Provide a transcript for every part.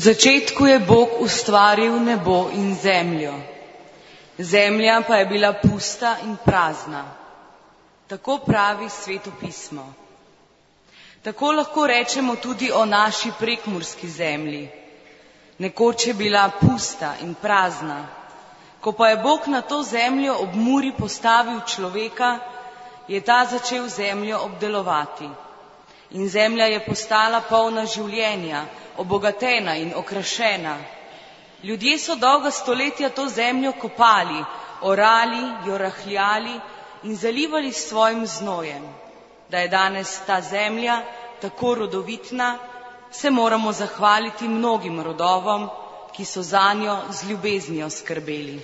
začetku je Bog ustvaril nebo in zemljo. Zemlja pa je bila pusta in prazna. Tako pravi Sveto pismo. Tako lahko rečemo tudi o naši prekmurski zemlji. Nekoč je bila pusta in prazna. Ko pa je Bog na to zemljo ob Muri postavil človeka, je ta začel zemljo obdelovati. In zemlja je postala polna življenja, obogatena in okrašena. Ljudje so dolga stoletja to zemljo kopali, orali, jo rahljali in zalivali s svojim znojem. Da je danes ta zemlja tako rodovitna, se moramo zahvaliti mnogim rodovom, ki so zanjo z ljubeznijo skrbeli.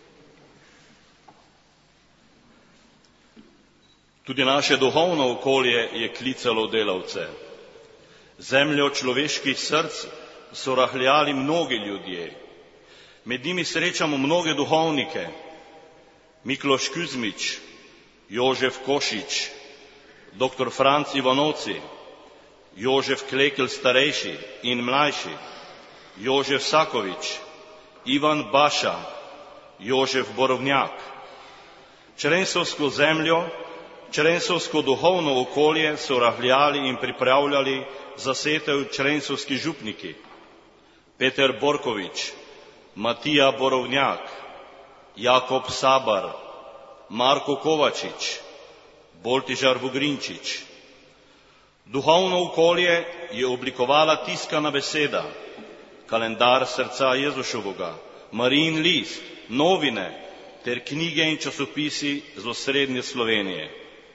Tudi naše duhovno okolje je klicalo delavce. Zemljo človeških src so rahljali mnogi ljudje. Med njimi srečamo mnoge duhovnike. Mikloš Kuzmič, Jožef Košič, dr. Franc Ivanovci, Jožef Klekel starejši in mlajši, Jožef Sakovič, Ivan Baša, Jožef Borovnjak. Črensovsko zemljo, črensovsko duhovno okolje so rahljali in pripravljali za setev črensovski župniki. Peter Borkovič, Matija Borovnjak, Jakob Sabar, Marko Kovačič, Boltižar Vugrinčič. Duhovno okolje je oblikovala tiskana beseda, kalendar srca Jezušovega, Marijin list, novine ter knjige in časopisi z osrednje Slovenije.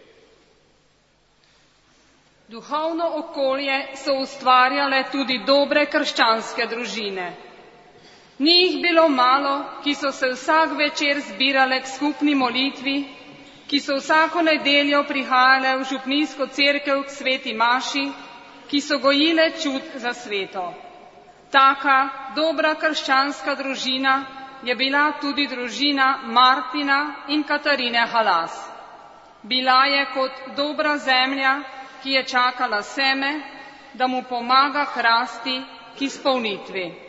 Duhovno okolje so ustvarjale tudi dobre krščanske družine. Ni jih bilo malo, ki so se vsak večer zbirale k skupni molitvi, ki so vsako nedeljo prihajale v župnijsko cerkev k sveti maši, ki so gojile čut za sveto. Taka dobra krščanska družina je bila tudi družina Martina in Katarine Halas. Bila je kot dobra zemlja, ki je čakala seme, da mu pomaga k rasti, k izpolnitvi.